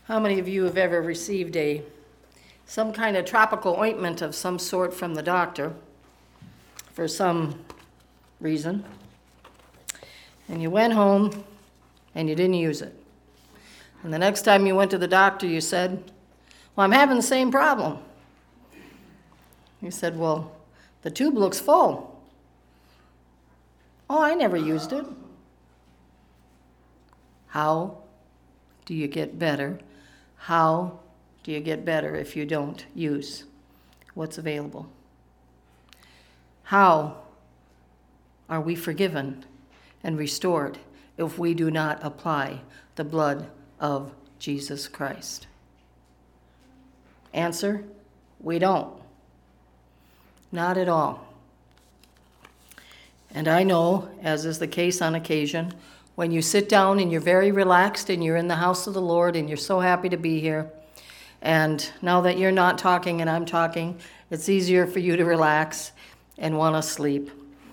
How many of you have ever received some kind of tropical ointment of some sort from the doctor for some reason, and you went home and you didn't use it? And the next time you went to the doctor, you said, "Well, I'm having the same problem." He said, "Well, the tube looks full." "Oh, I never used it." How do you get better? How do you get better if you don't use what's available? How are we forgiven and restored if we do not apply the blood of Jesus Christ? Answer: we don't. Not at all. And I know, as is the case on occasion, when you sit down and you're very relaxed and you're in the house of the Lord and you're so happy to be here, and now that you're not talking and I'm talking, it's easier for you to relax and want to sleep.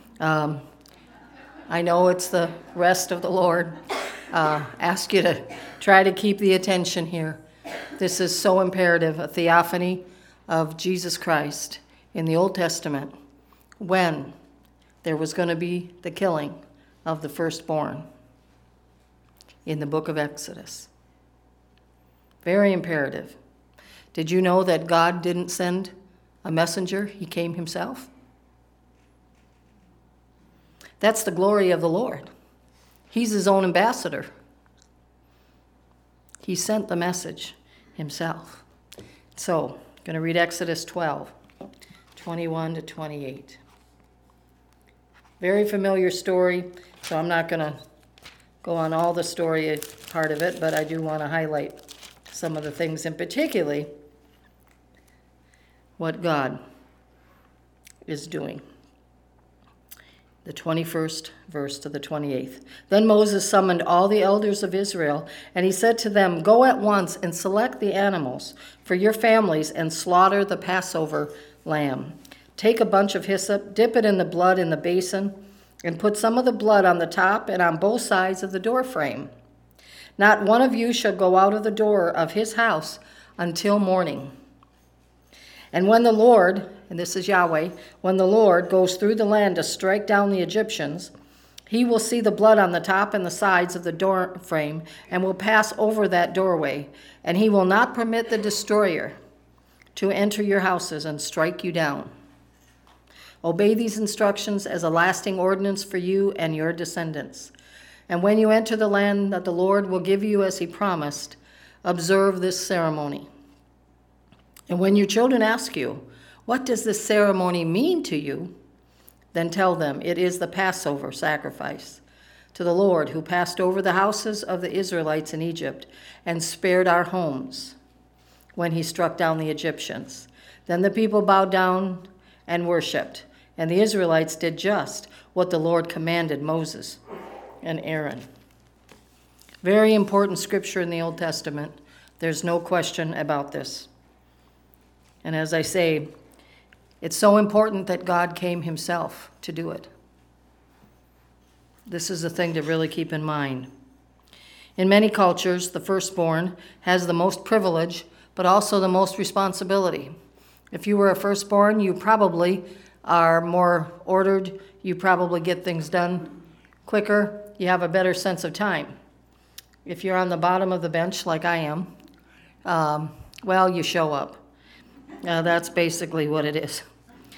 I know it's the rest of the Lord. Ask you to try to keep the attention here. This is so imperative, a theophany of Jesus Christ in the Old Testament when there was going to be the killing of the firstborn in the book of Exodus. Very imperative. Did you know that God didn't send a messenger? He came himself. That's the glory of the Lord. He's his own ambassador. He sent the message himself. So, I'm going to read Exodus 12, 21 to 28. Very familiar story, so I'm not going to go on all the story part of it, but I do want to highlight some of the things, and particularly what God is doing. The 21st verse to the 28th. Then Moses summoned all the elders of Israel, and he said to them, "Go at once and select the animals for your families and slaughter the Passover lamb. Take a bunch of hyssop, dip it in the blood in the basin, and put some of the blood on the top and on both sides of the door frame. Not one of you shall go out of the door of his house until morning. And when the Lord," and this is Yahweh, "when the Lord goes through the land to strike down the Egyptians, he will see the blood on the top and the sides of the door frame and will pass over that doorway, and he will not permit the destroyer to enter your houses and strike you down. Obey these instructions as a lasting ordinance for you and your descendants. And when you enter the land that the Lord will give you as he promised, observe this ceremony. And when your children ask you, 'What does this ceremony mean to you?' then tell them, 'It is the Passover sacrifice to the Lord who passed over the houses of the Israelites in Egypt and spared our homes when he struck down the Egyptians.' Then the people bowed down and worshipped, and the Israelites did just what the Lord commanded Moses and Aaron." Very important scripture in the Old Testament. There's no question about this. And as I say, it's so important that God came himself to do it. This is a thing to really keep in mind. In many cultures, the firstborn has the most privilege, but also the most responsibility. If you were a firstborn, you probably are more ordered. You probably get things done quicker. You have a better sense of time. If you're on the bottom of the bench like I am, well, you show up. That's basically what it is.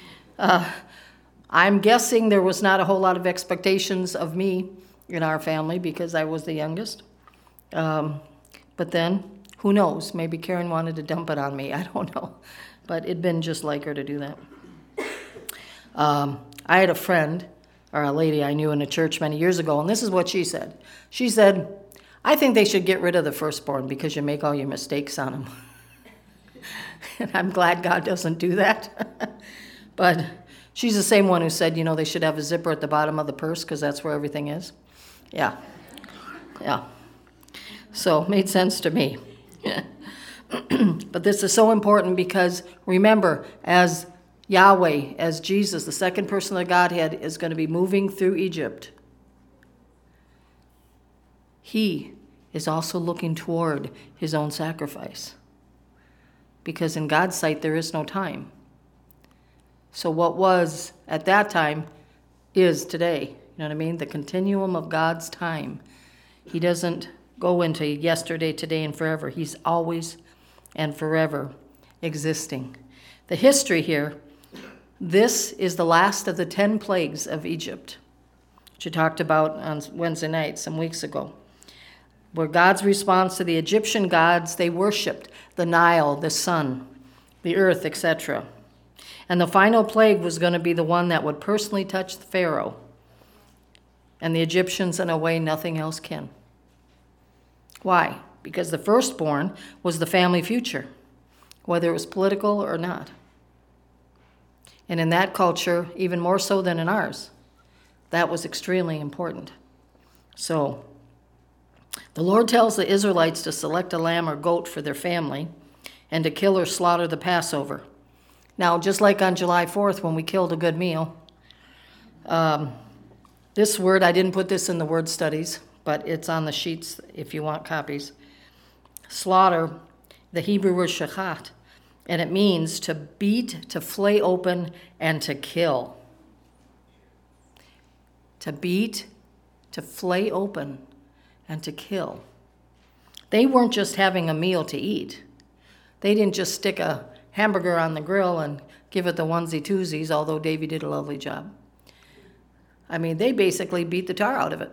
I'm guessing there was not a whole lot of expectations of me in our family because I was the youngest. But then, who knows? Maybe Karen wanted to dump it on me. I don't know. But it'd been just like her to do that. I had a friend, or a lady I knew in a church many years ago, and this is what she said. She said, "I think they should get rid of the firstborn because you make all your mistakes on them." And I'm glad God doesn't do that. But she's the same one who said, they should have a zipper at the bottom of the purse because that's where everything is. Yeah. So it made sense to me. But this is so important because remember, as Yahweh, as Jesus, the second person of the Godhead, is going to be moving through Egypt, he is also looking toward his own sacrifice. Because in God's sight, there is no time. So what was at that time is today. You know what I mean? The continuum of God's time. He doesn't go into yesterday, today, and forever. He's always and forever existing. The history here, this is the last of the 10 plagues of Egypt, which you talked about on Wednesday night some weeks ago, where God's response to the Egyptian gods they worshipped, the Nile, the sun, the earth, etc. And the final plague was going to be the one that would personally touch the Pharaoh and the Egyptians in a way nothing else can. Why? Because the firstborn was the family future, whether it was political or not. And in that culture, even more so than in ours, that was extremely important. So, the Lord tells the Israelites to select a lamb or goat for their family and to kill or slaughter the Passover. Now, just like on July 4th when we killed a good meal, this word, I didn't put this in the word studies, but it's on the sheets if you want copies. Slaughter, the Hebrew word shachat, and it means to beat, to flay open, and to kill. To beat, to flay open, and to kill. They weren't just having a meal to eat. They didn't just stick a hamburger on the grill and give it the onesie-twosies, although Davey did a lovely job. I mean, they basically beat the tar out of it.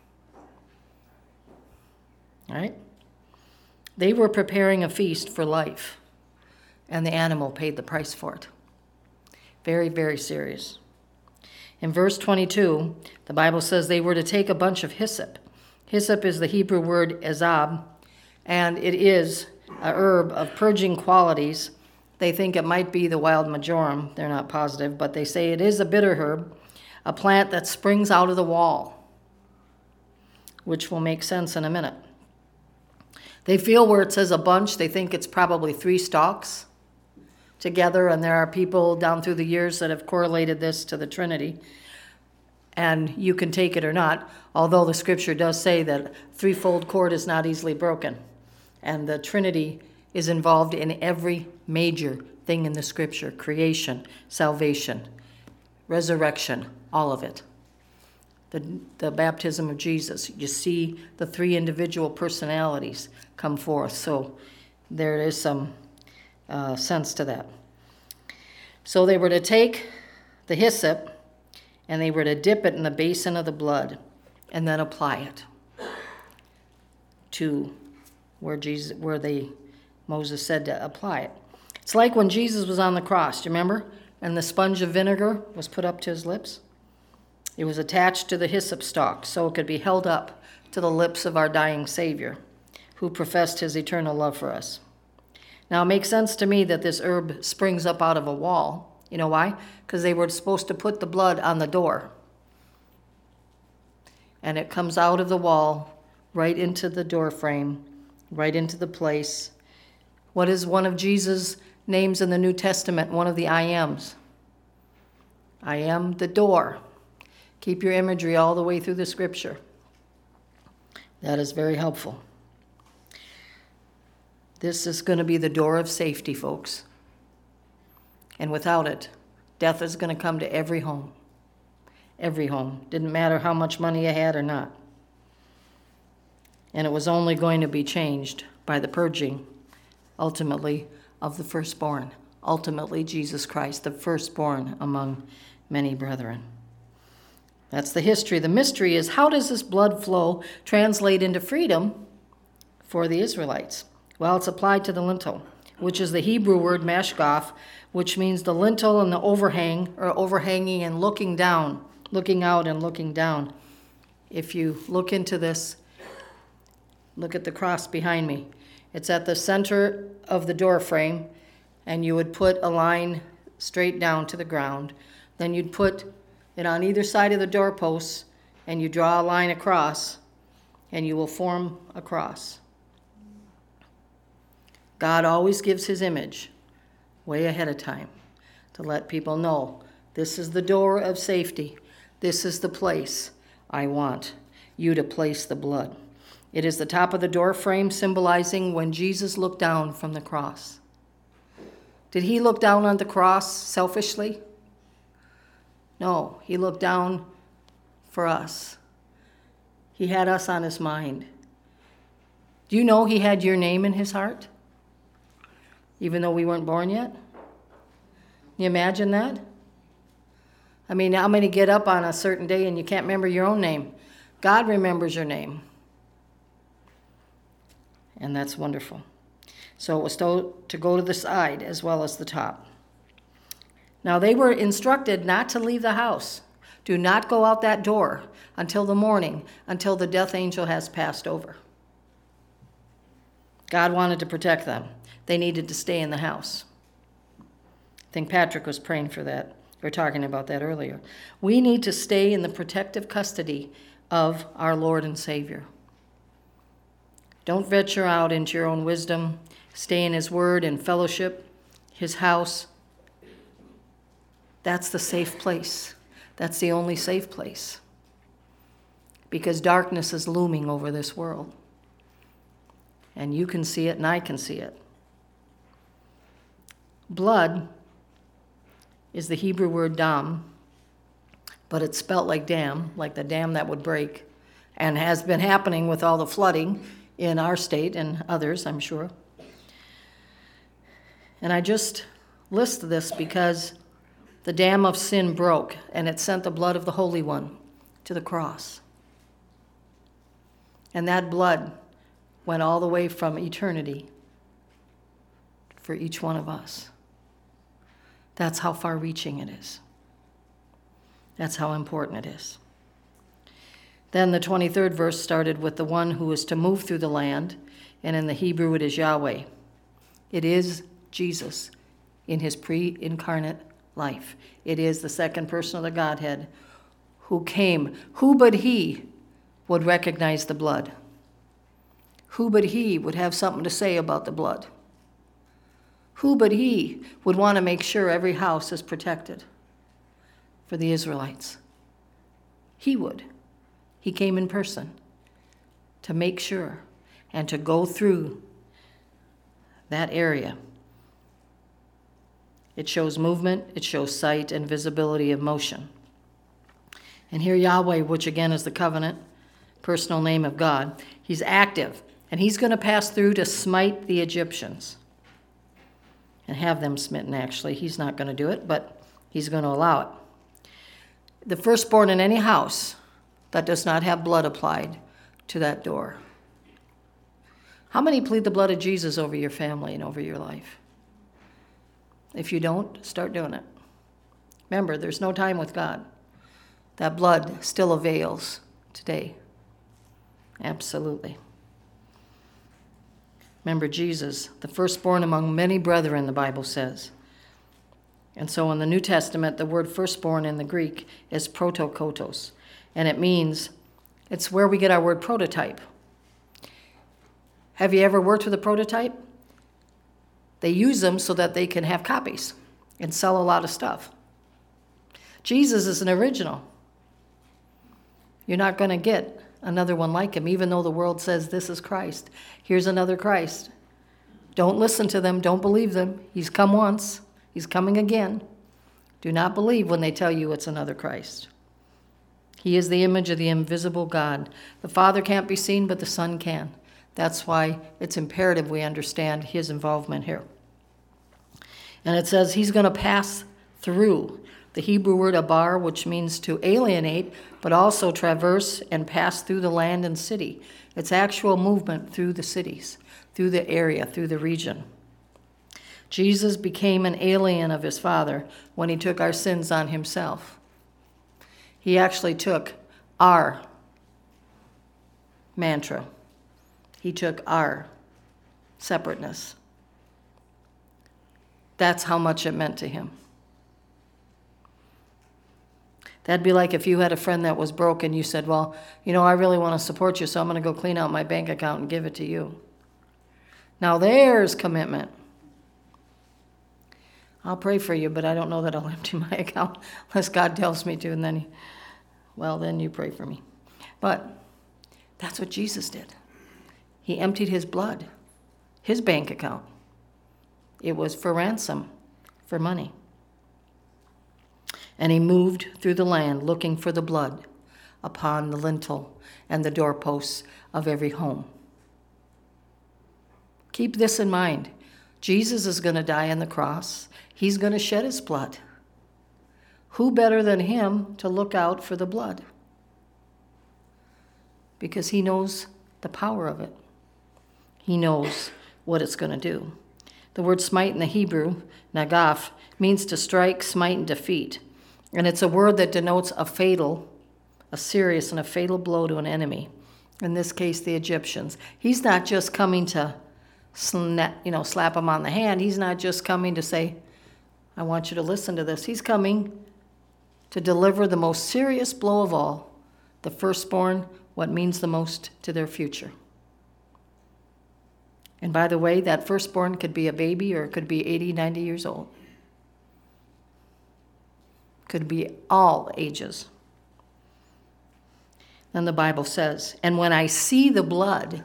All right? They were preparing a feast for life, and the animal paid the price for it. Very, very serious. In verse 22, the Bible says they were to take a bunch of hyssop. Hyssop is the Hebrew word ezab, and it is a herb of purging qualities. They think it might be the wild marjoram. They're not positive, but they say it is a bitter herb, a plant that springs out of the wall, which will make sense in a minute. They feel where it says a bunch, they think it's probably 3 stalks together, and there are people down through the years that have correlated this to the Trinity. And you can take it or not, although the scripture does say that threefold cord is not easily broken. And the Trinity is involved in every major thing in the scripture: creation, salvation, resurrection, all of it. The baptism of Jesus, you see the 3 individual personalities come forth. So there is some sense to that. So they were to take the hyssop and they were to dip it in the basin of the blood and then apply it to where Moses said to apply it. It's like when Jesus was on the cross, do you remember? And the sponge of vinegar was put up to his lips. It was attached to the hyssop stalk so it could be held up to the lips of our dying Savior, who professed his eternal love for us. Now, it makes sense to me that this herb springs up out of a wall. You know why? Because they were supposed to put the blood on the door. And it comes out of the wall, right into the door frame, right into the place. What is one of Jesus' names in the New Testament? One of the I ams. I am the door. Keep your imagery all the way through the scripture. That is very helpful. This is going to be the door of safety, folks. And without it, death is going to come to every home. Every home. Didn't matter how much money you had or not. And it was only going to be changed by the purging, ultimately, of the firstborn. Ultimately, Jesus Christ, the firstborn among many brethren. That's the history. The mystery is, how does this blood flow translate into freedom for the Israelites? Well, it's applied to the lintel, which is the Hebrew word mashgaf, which means the lintel and the overhang, or overhanging and looking down, looking out and looking down. If you look into this, look at the cross behind me. It's at the center of the door frame, and you would put a line straight down to the ground. Then you'd put it on either side of the doorposts, and you draw a line across, and you will form a cross. God always gives his image way ahead of time to let people know, this is the door of safety. This is the place I want you to place the blood. It is the top of the door frame symbolizing when Jesus looked down from the cross. Did he look down on the cross selfishly? No, he looked down for us. He had us on his mind. Do you know he had your name in his heart? Even though we weren't born yet? Can you imagine that? I mean, how many get up on a certain day and you can't remember your own name? God remembers your name. And that's wonderful. So it was told to go to the side as well as the top. Now they were instructed not to leave the house. Do not go out that door until the morning, until the death angel has passed over. God wanted to protect them. They needed to stay in the house. I think Patrick was praying for that. We were talking about that earlier. We need to stay in the protective custody of our Lord and Savior. Don't venture out into your own wisdom. Stay in his word and fellowship, his house. That's the safe place. That's the only safe place. Because darkness is looming over this world. And you can see it and I can see it. Blood is the Hebrew word dam, but it's spelt like dam, like the dam that would break, and has been happening with all the flooding in our state and others, I'm sure. And I just list this because the dam of sin broke, and it sent the blood of the Holy One to the cross. And that blood went all the way from eternity for each one of us. That's how far-reaching it is. That's how important it is. Then the 23rd verse started with the one who is to move through the land, and in the Hebrew it is Yahweh. It is Jesus in his pre-incarnate life. It is the second person of the Godhead who came. Who but he would recognize the blood? Who but he would have something to say about the blood? Who but he would want to make sure every house is protected for the Israelites? He would. He came in person to make sure and to go through that area. It shows movement, it shows sight and visibility of motion. And here Yahweh, which again is the covenant, personal name of God, he's active, and he's going to pass through to smite the Egyptians and have them smitten, actually. He's not going to do it, but he's going to allow it. The firstborn in any house that does not have blood applied to that door. How many plead the blood of Jesus over your family and over your life? If you don't, start doing it. Remember, there's no time with God. That blood still avails today. Absolutely. Remember Jesus, the firstborn among many brethren, the Bible says. And so in the New Testament, the word firstborn in the Greek is protokotos, and it means it's where we get our word prototype. Have you ever worked with a prototype? They use them so that they can have copies and sell a lot of stuff. Jesus is an original. You're not going to get another one like him, even though the world says this is Christ. Here's another Christ. Don't listen to them. Don't believe them. He's come once. He's coming again. Do not believe when they tell you it's another Christ. He is the image of the invisible God. The Father can't be seen, but the Son can. That's why it's imperative we understand his involvement here. And it says he's going to pass through. The Hebrew word abar, which means to alienate, but also traverse and pass through the land and city. It's actual movement through the cities, through the area, through the region. Jesus became an alien of his Father when he took our sins on himself. He actually took our mantra. He took our separateness. That's how much it meant to him. That'd be like if you had a friend that was broke and you said, well, I really want to support you, so I'm going to go clean out my bank account and give it to you. Now there's commitment. I'll pray for you, but I don't know that I'll empty my account unless God tells me to, and then you pray for me. But that's what Jesus did. He emptied his blood, his bank account. It was for ransom, for money. And he moved through the land looking for the blood upon the lintel and the doorposts of every home. Keep this in mind. Jesus is going to die on the cross. He's going to shed his blood. Who better than him to look out for the blood? Because he knows the power of it. He knows what it's going to do. The word smite in the Hebrew, nagaf, means to strike, smite, and defeat. And it's a word that denotes a serious and a fatal blow to an enemy. In this case, the Egyptians. He's not just coming to slap them on the hand. He's not just coming to say, I want you to listen to this. He's coming to deliver the most serious blow of all, the firstborn, what means the most to their future. And by the way, that firstborn could be a baby or it could be 80, 90 years old. Could be all ages. Then the Bible says, and when I see the blood,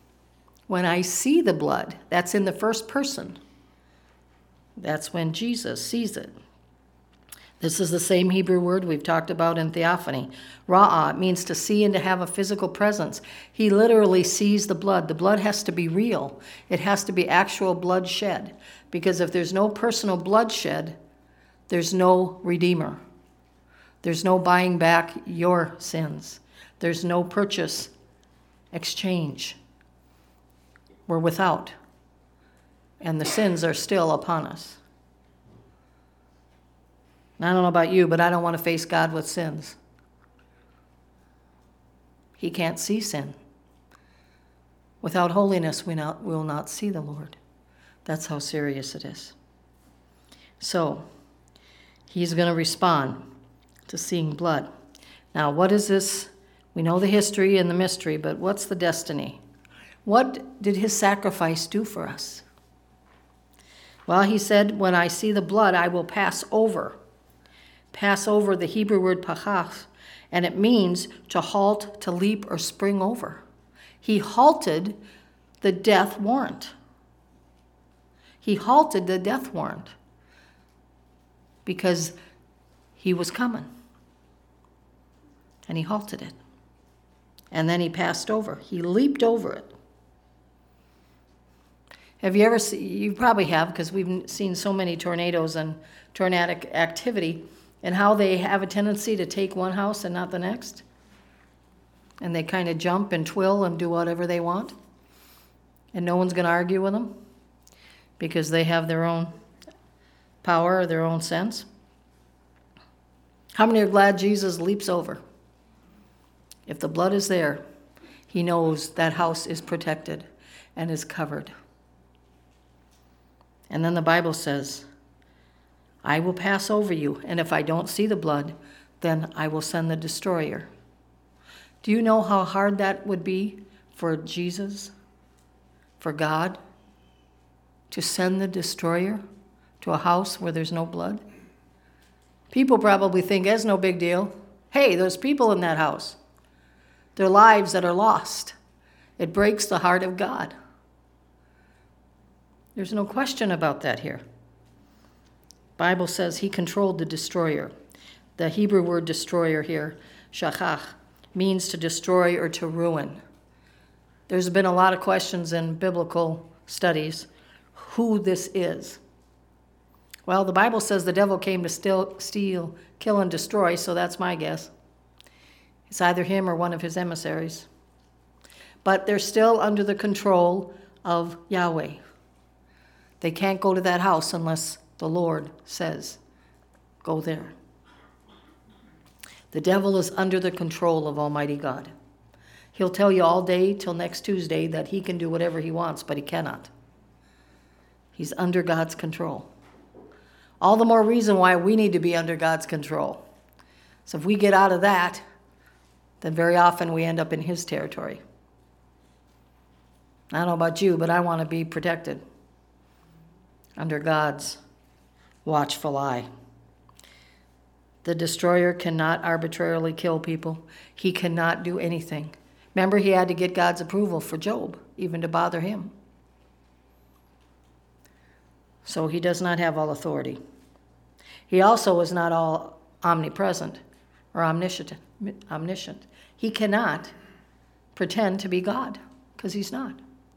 that's in the first person. That's when Jesus sees it. This is the same Hebrew word we've talked about in theophany. Ra'ah means to see and to have a physical presence. He literally sees the blood. The blood has to be real. It has to be actual blood shed. Because if there's no personal bloodshed, there's no redeemer. There's no buying back your sins. There's no purchase, exchange. We're without. And the sins are still upon us. I don't know about you, but I don't want to face God with sins. He can't see sin. Without holiness, we will not see the Lord. That's how serious it is. So, he's going to respond to seeing blood. Now, what is this? We know the history and the mystery, but what's the destiny? What did his sacrifice do for us? Well, he said, when I see the blood, I will pass over. Pass over, the Hebrew word pachas, and it means to halt, to leap, or spring over. He halted the death warrant. He halted the death warrant because he was coming. And he halted it. And then he passed over. He leaped over it. Have you ever seen, you probably have, because we've seen so many tornadoes and tornadic activity, and how they have a tendency to take one house and not the next. And they kind of jump and twill and do whatever they want. And no one's going to argue with them because they have their own power or their own sense. How many are glad Jesus leaps over? If the blood is there, he knows that house is protected and is covered. And then the Bible says, I will pass over you, and if I don't see the blood, then I will send the destroyer. Do you know how hard that would be for Jesus, for God, to send the destroyer to a house where there's no blood? People probably think it's no big deal. Hey, there's people in that house. Their lives that are lost. It breaks the heart of God. There's no question about that here. Bible says he controlled the destroyer. The Hebrew word destroyer here, shachach, means to destroy or to ruin. There's been a lot of questions in biblical studies who this is. Well, the Bible says the devil came to steal, kill, and destroy, so that's my guess. It's either him or one of his emissaries. But they're still under the control of Yahweh. They can't go to that house unless the Lord says, go there. The devil is under the control of Almighty God. He'll tell you all day till next Tuesday that he can do whatever he wants, but he cannot. He's under God's control. All the more reason why we need to be under God's control. So if we get out of that, then very often we end up in his territory. I don't know about you, but I want to be protected under God's watchful eye. The destroyer cannot arbitrarily kill people. He cannot do anything. Remember, he had to get God's approval for Job, even to bother him. So he does not have all authority. He also is not all omnipresent or omniscient. He cannot pretend to be God, because he's not.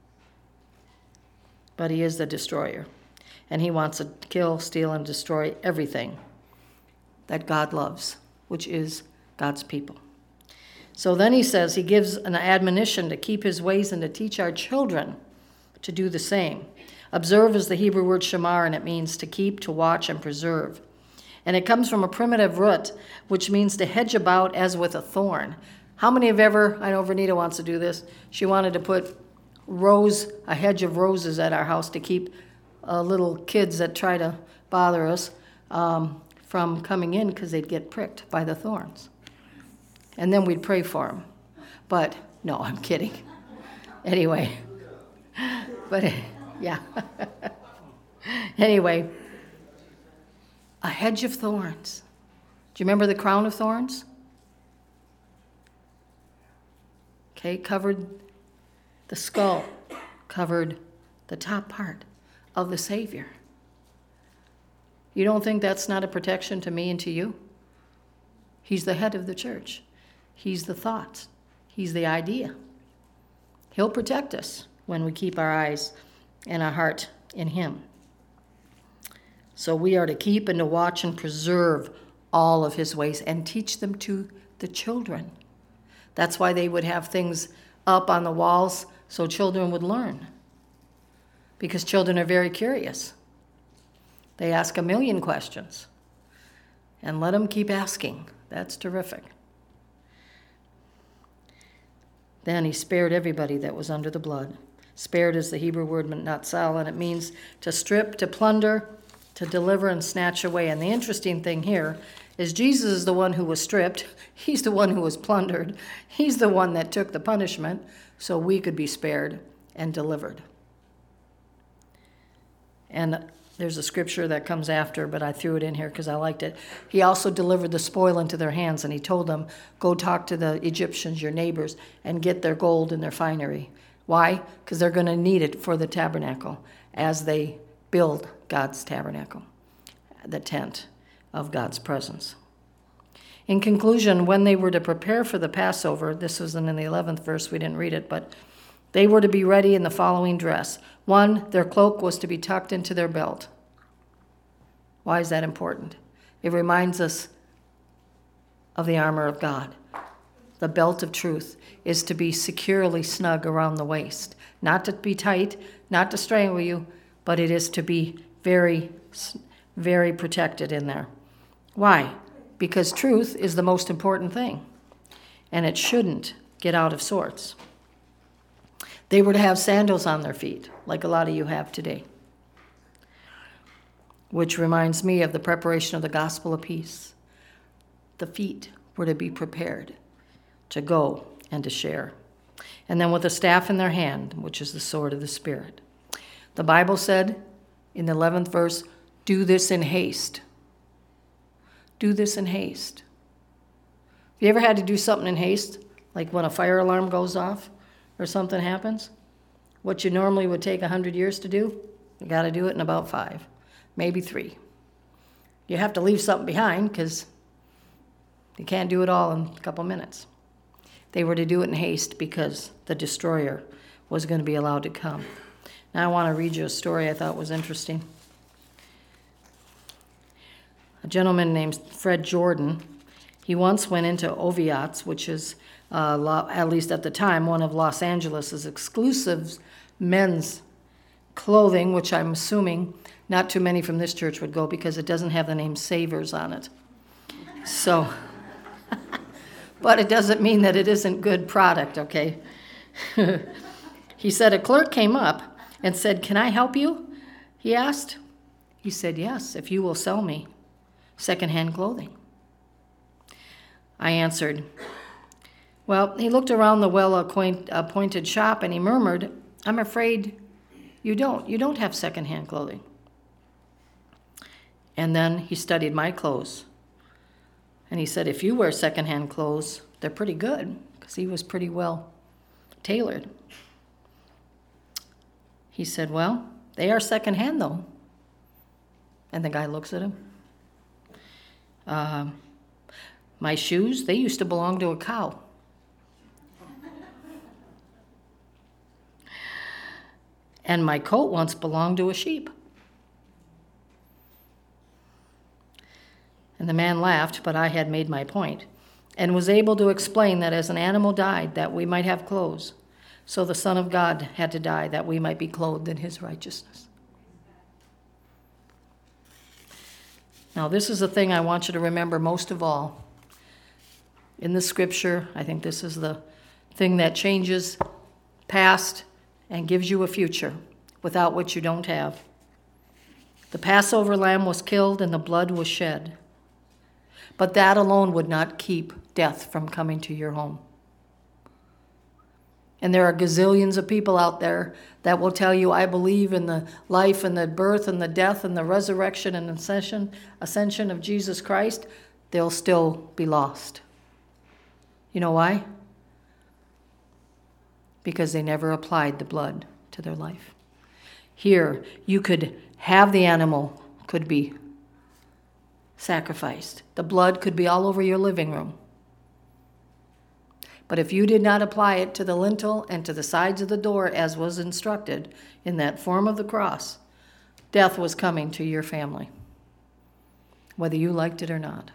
But he is the destroyer. And he wants to kill, steal, and destroy everything that God loves, which is God's people. So then he says he gives an admonition to keep his ways and to teach our children to do the same. Observe is the Hebrew word shamar, and it means to keep, to watch, and preserve. And it comes from a primitive root, which means to hedge about as with a thorn. How many have ever, I know Vernita wants to do this, she wanted to put a hedge of roses at our house to keep little kids that try to bother us from coming in because they'd get pricked by the thorns. And then we'd pray for them. But, no, I'm kidding. Anyway, but, yeah. Anyway, a hedge of thorns. Do you remember the crown of thorns? Okay, covered the skull, covered the top part of the Savior. You don't think that's not a protection to me and to you? He's the head of the church. He's the thoughts. He's the idea. He'll protect us when we keep our eyes and our heart in him. So we are to keep and to watch and preserve all of his ways and teach them to the children. That's why they would have things up on the walls so children would learn. Because children are very curious. They ask a million questions. And let them keep asking. That's terrific. Then he spared everybody that was under the blood. Spared is the Hebrew word natsal, and it means to strip, to plunder, to deliver and snatch away. And the interesting thing here is Jesus is the one who was stripped. He's the one who was plundered. He's the one that took the punishment so we could be spared and delivered. And there's a scripture that comes after, but I threw it in here because I liked it. He also delivered the spoil into their hands, and he told them, go talk to the Egyptians, your neighbors, and get their gold and their finery. Why? Because they're going to need it for the tabernacle as they build God's tabernacle, the tent of God's presence. In conclusion, when they were to prepare for the Passover, this was in the 11th verse, we didn't read it, but they were to be ready in the following dress. 1, their cloak was to be tucked into their belt. Why is that important? It reminds us of the armor of God. The belt of truth is to be securely snug around the waist. Not to be tight, not to strangle you, but it is to be very, very protected in there. Why? Because truth is the most important thing, and it shouldn't get out of sorts. They were to have sandals on their feet, like a lot of you have today, which reminds me of the preparation of the gospel of peace. The feet were to be prepared to go and to share. And then with a staff in their hand, which is the sword of the Spirit. The Bible said in the 11th verse, do this in haste. Do this in haste. Have you ever had to do something in haste, like when a fire alarm goes off or something happens? What you normally would take 100 years to do, you got to do it in about 5, maybe 3. You have to leave something behind because you can't do it all in a couple minutes. They were to do it in haste because the destroyer was going to be allowed to come. Now I want to read you a story I thought was interesting. A gentleman named Fred Jordan, he once went into Oviatt's, which is, at least at the time, one of Los Angeles' exclusive men's clothing, which I'm assuming not too many from this church would go because it doesn't have the name Savers on it. So, but it doesn't mean that it isn't good product, okay? He said a clerk came up and said, "Can I help you?" he asked. He said, "Yes, if you will sell me secondhand clothing." I answered, well, he looked around the well-appointed shop and he murmured, "I'm afraid you don't. You don't have secondhand clothing." And then he studied my clothes. And he said, "If you wear secondhand clothes, they're pretty good," because he was pretty well tailored. He said, well, they are secondhand, though. And the guy looks at him. My shoes, they used to belong to a cow. And my coat once belonged to a sheep. And the man laughed, but I had made my point, and was able to explain that as an animal died, that we might have clothes, so the Son of God had to die, that we might be clothed in his righteousness. Now, this is the thing I want you to remember most of all. In the scripture, I think this is the thing that changes past and gives you a future, without which you don't have. The Passover lamb was killed and the blood was shed. But that alone would not keep death from coming to your home. And there are gazillions of people out there that will tell you, I believe in the life and the birth and the death and the resurrection and ascension of Jesus Christ. They'll still be lost. You know why? Because they never applied the blood to their life. Here, you could have the animal, could be sacrificed. The blood could be all over your living room. But if you did not apply it to the lintel and to the sides of the door as was instructed in that form of the cross, death was coming to your family, whether you liked it or not.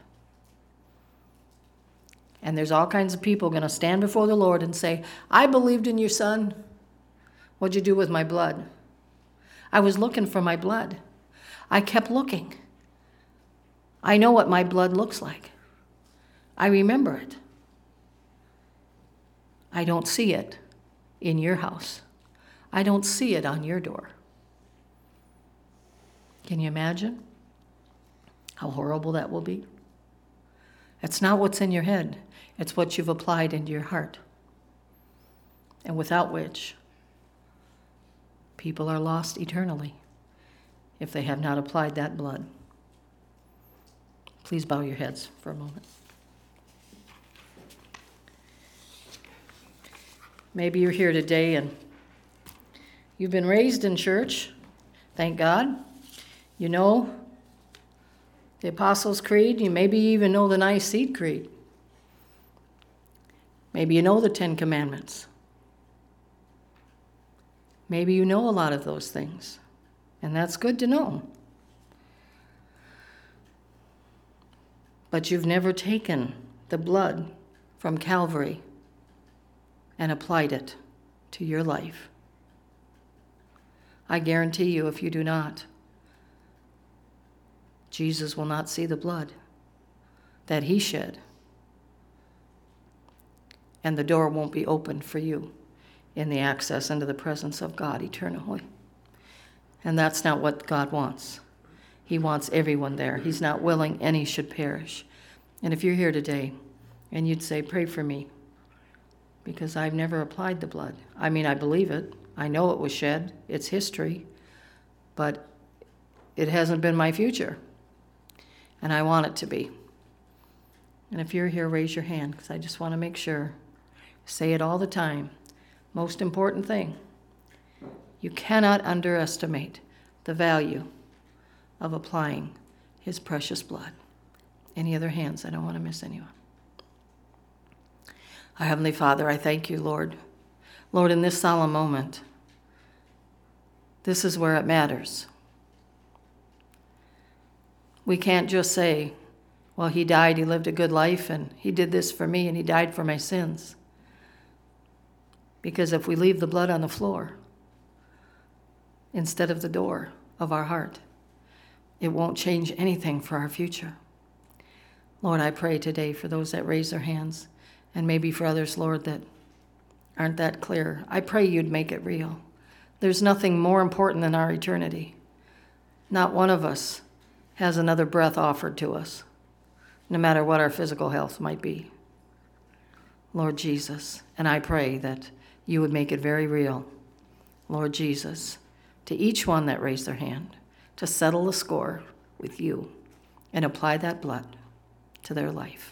And there's all kinds of people going to stand before the Lord and say, I believed in your son. What'd you do with my blood? I was looking for my blood. I kept looking. I know what my blood looks like. I remember it. I don't see it in your house. I don't see it on your door. Can you imagine how horrible that will be? It's not what's in your head. It's what you've applied into your heart. And without which, people are lost eternally if they have not applied that blood. Please bow your heads for a moment. Maybe you're here today and you've been raised in church, thank God. You know the Apostles' Creed. You maybe even know the Nicene Creed. Maybe you know the Ten Commandments. Maybe you know a lot of those things, and that's good to know. But you've never taken the blood from Calvary and applied it to your life. I guarantee you, if you do not, Jesus will not see the blood that he shed, and the door won't be opened for you in the access into the presence of God eternally. And that's not what God wants. He wants everyone there. He's not willing any should perish. And if you're here today and you'd say, pray for me, because I've never applied the blood. I mean, I believe it. I know it was shed. It's history. But it hasn't been my future. And I want it to be. And if you're here, raise your hand, because I just want to make sure. Say it all the time. Most important thing, you cannot underestimate the value of applying his precious blood. Any other hands? I don't want to miss anyone. Our Heavenly Father, I thank you, Lord. Lord, in this solemn moment, this is where it matters. We can't just say, well, he died, he lived a good life, and he did this for me, and he died for my sins. Because if we leave the blood on the floor instead of the door of our heart, it won't change anything for our future. Lord, I pray today for those that raise their hands, and maybe for others, Lord, that aren't that clear. I pray you'd make it real. There's nothing more important than our eternity. Not one of us has another breath offered to us, no matter what our physical health might be. Lord Jesus, and I pray that you would make it very real, Lord Jesus, to each one that raised their hand, to settle the score with you and apply that blood to their life,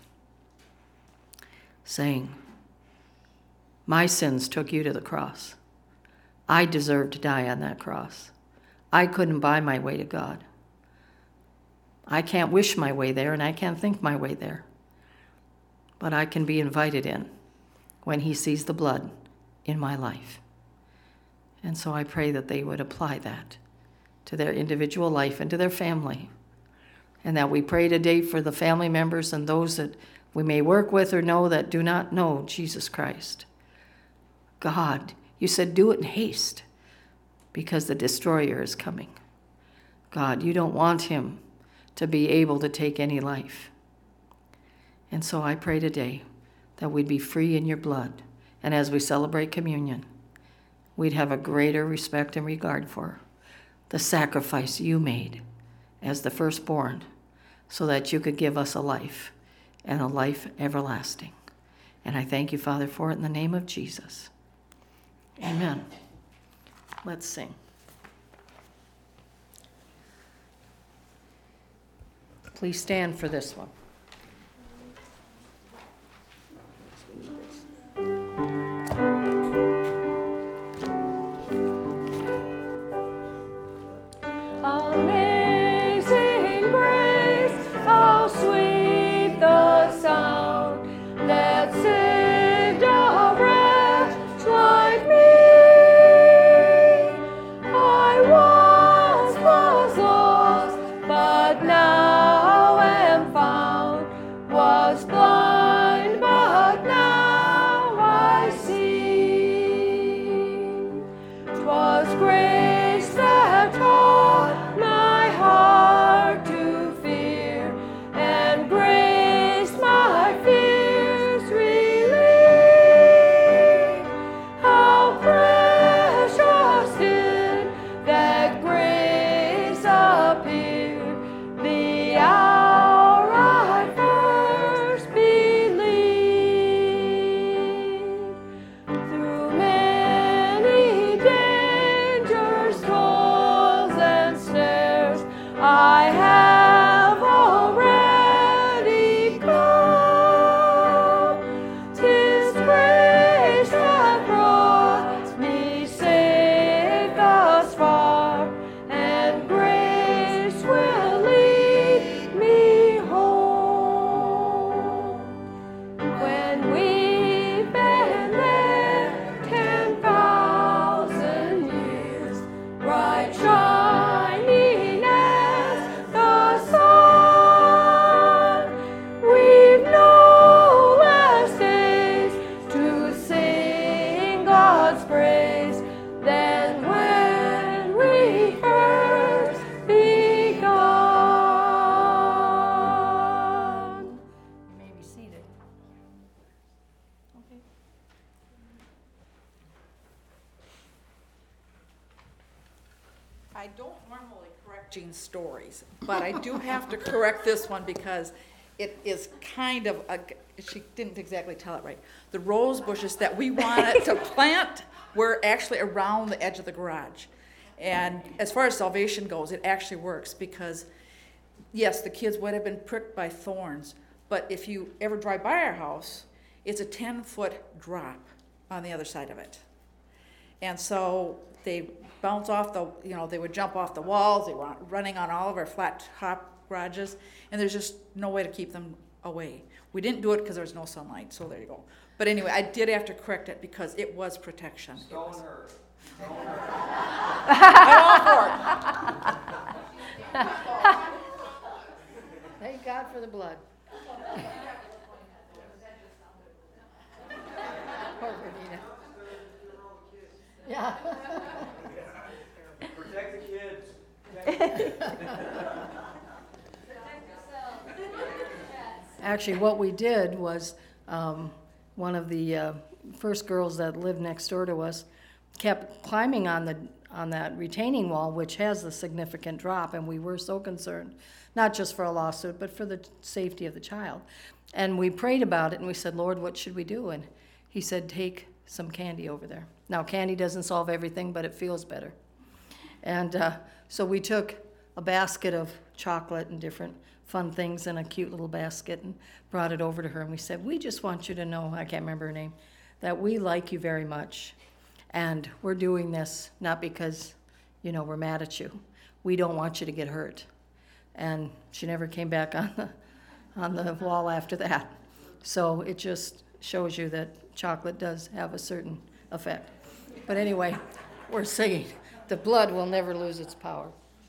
saying, my sins took you to the cross. I deserve to die on that cross. I couldn't buy my way to God. I can't wish my way there, and I can't think my way there. But I can be invited in when he sees the blood in my life. And so I pray that they would apply that to their individual life and to their family. And that we pray today for the family members and those that we may work with or know that do not know Jesus Christ. God, you said do it in haste because the destroyer is coming. God, you don't want him to be able to take any life. And so I pray today that we'd be free in your blood. And as we celebrate communion, we'd have a greater respect and regard for the sacrifice you made as the firstborn so that you could give us a life and a life everlasting. And I thank you, Father, for it in the name of Jesus. Amen. Let's sing. Please stand for this one. Amazing grace, how sweet the sound that saved a wretch like me. I once was lost, but now am found, was blind, but now I see. 'Twas grace that taught my heart to fear, and grace my fears relieved. How precious did that grace appear, the hour I first believed. Through many dangers, toils, and snares, I have already come. 'Tis grace that brought me safe thus far, and grace will lead me home. When we've been there 10,000 years, bright shining as the sun, we've no less days to sing God's praise than when we first begun. You may be seated. Okay. I don't normally correct Jean's stories, but I do have to correct this one because it is kind of she didn't exactly tell it right. The rose bushes that we wanted to plant were actually around the edge of the garage. And as far as salvation goes, it actually works because, yes, the kids would have been pricked by thorns, but if you ever drive by our house, it's a 10-foot drop on the other side of it. And so they bounce off they would jump off the walls, they were running on all of our flat top garages, and there's just no way to keep them away. We didn't do it because there was no sunlight, so there you go. But anyway, I did have to correct it because it was protection. Stone her. I'm all for it. Thank God for the blood. Poor Bernina. Yeah. Protect the kids. Actually, what we did was one of the first girls that lived next door to us kept climbing on that retaining wall, which has a significant drop, and we were so concerned, not just for a lawsuit, but for the safety of the child. And we prayed about it, and we said, Lord, what should we do? And he said, take some candy over there. Now, candy doesn't solve everything, but it feels better. And so we took a basket of chocolate and different fun things in a cute little basket and brought it over to her. And we said, we just want you to know, I can't remember her name, that we like you very much. And we're doing this not because, we're mad at you. We don't want you to get hurt. And she never came back on the wall after that. So it just shows you that chocolate does have a certain effect. But anyway, we're singing, the blood will never lose its power.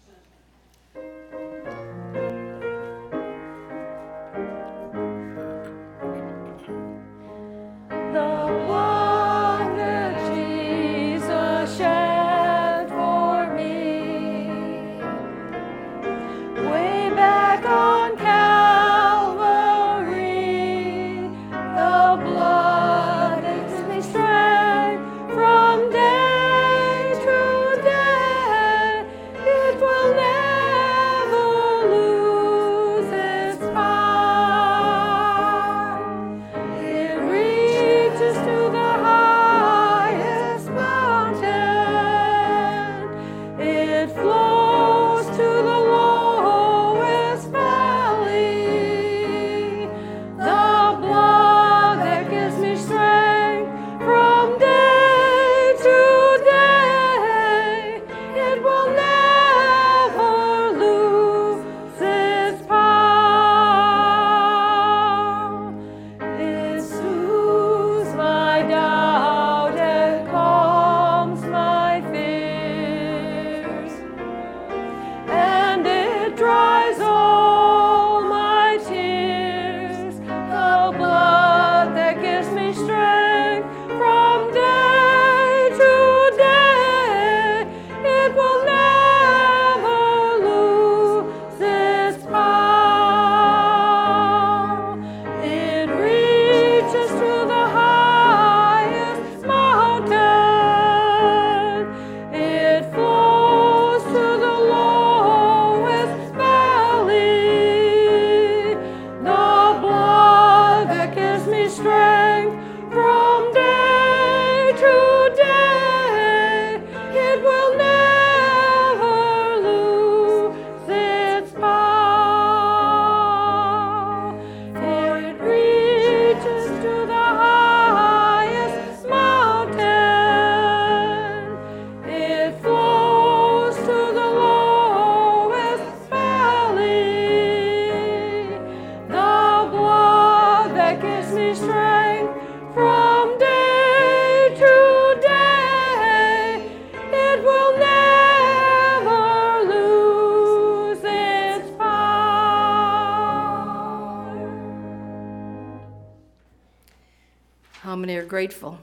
How many are grateful?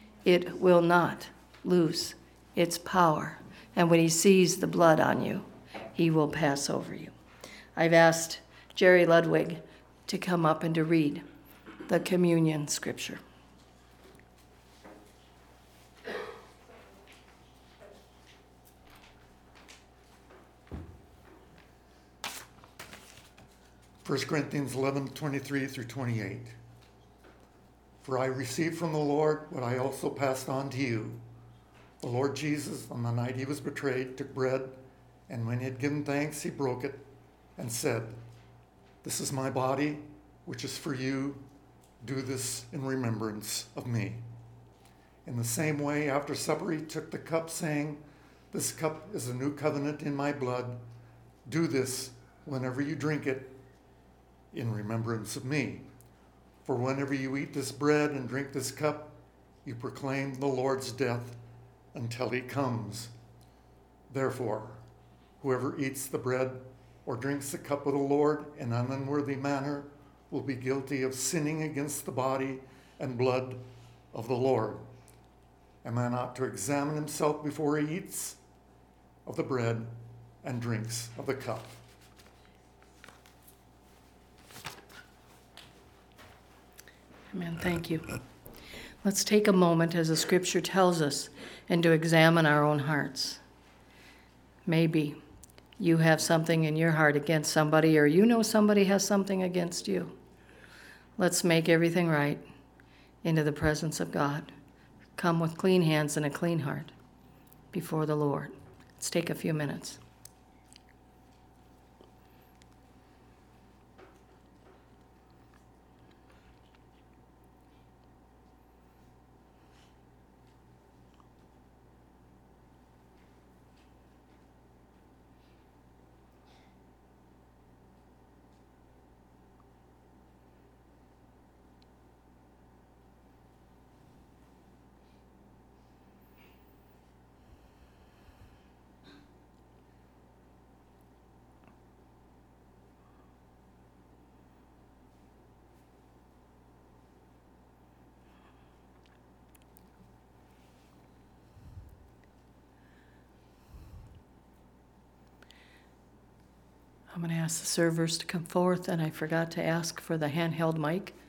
It will not lose its power. And when he sees the blood on you, he will pass over you. I've asked Jerry Ludwig to come up and to read the communion scripture. First Corinthians 11:23 through 28. For I received from the Lord what I also passed on to you. The Lord Jesus, on the night he was betrayed, took bread, and when he had given thanks, he broke it and said, "This is my body, which is for you. Do this in remembrance of me." In the same way, after supper, he took the cup, saying, "This cup is a new covenant in my blood. Do this whenever you drink it in remembrance of me. For whenever you eat this bread and drink this cup, you proclaim the Lord's death until he comes. Therefore, whoever eats the bread or drinks the cup of the Lord in an unworthy manner will be guilty of sinning against the body and blood of the Lord. A man ought to examine himself before he eats of the bread and drinks of the cup." Amen. Thank you. Let's take a moment, as the scripture tells us, and to examine our own hearts. Maybe you have something in your heart against somebody, or you know somebody has something against you. Let's make everything right into the presence of God. Come with clean hands and a clean heart before the Lord. Let's take a few minutes. I'm going to ask the servers to come forth, and I forgot to ask for the handheld mic.